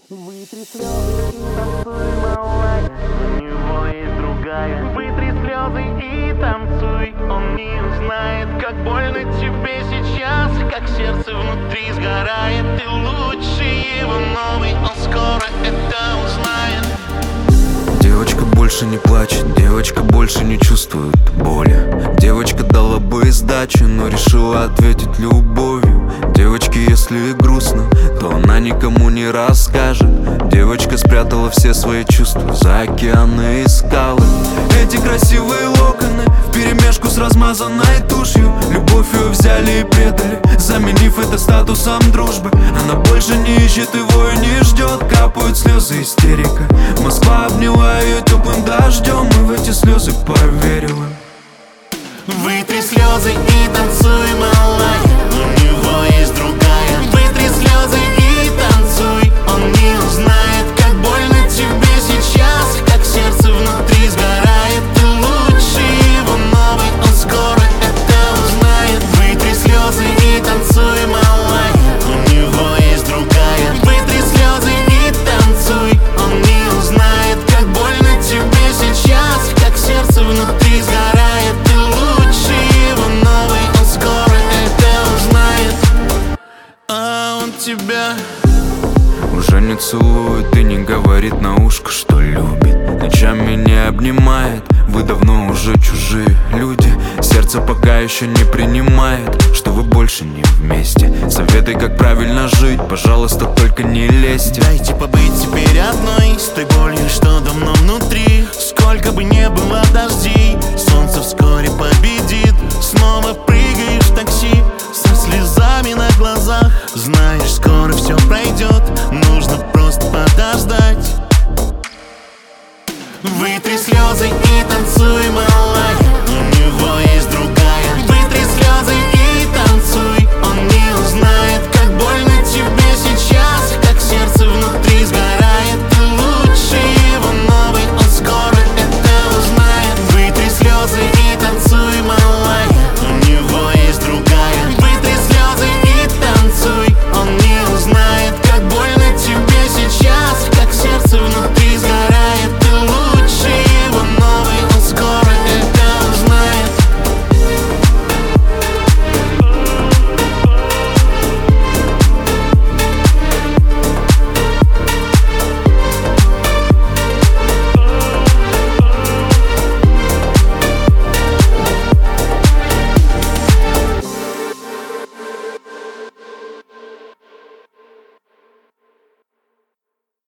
Вытри слезы и танцуй, малай, у него есть другая. Вытри слезы и танцуй, он не узнает, как больно тебе сейчас, как сердце внутри сгорает. Ты лучше его новый, он скоро это узнает. Девочка больше не плачет, девочка больше не чувствует боли. Девочка дала бы сдачу, но решила ответить любовью. Девочке, если грустно, то она никому не расскажет. Девочка спрятала все свои чувства за океаны и скалы. Эти красивые локоны вперемешку с размазанной тушью. Любовь ее взяли и предали, заменив это статусом дружбы. Она больше не ищет его и не ждет. Капают слезы, истерика. Москва обняла ее теплым дождем, и в эти слезы поверила. Вытри слезы и танцуй, малай, у него есть другая. Вытри слезы и танцуй, он не узнает, как больно тебе сейчас, как сердце внутри сгорает. Ты лучше его новый, он скоро это узнает. Вытри слезы и танцуй, малай, у него есть другая. Вытри слезы и танцуй, он не узнает, как больно тебе сейчас, как сердце внутри сгорает. Ты лучше его новый, он скоро это узнает. А он тебя уже не целует и не говорит на ушко, что любит. Ночами не обнимает, вы давно уже чужие люди. Сердце пока еще не принимает, что вы больше не вместе. Советы, как правильно жить, пожалуйста, только не лезьте. Дайте побыть теперь одной, с той болью, что давно внутри. Сколько бы не было дождей, солнце вскоре победит. Снова прыгаешь в такси со слезами на глазах. Знаешь, скоро все пройдет.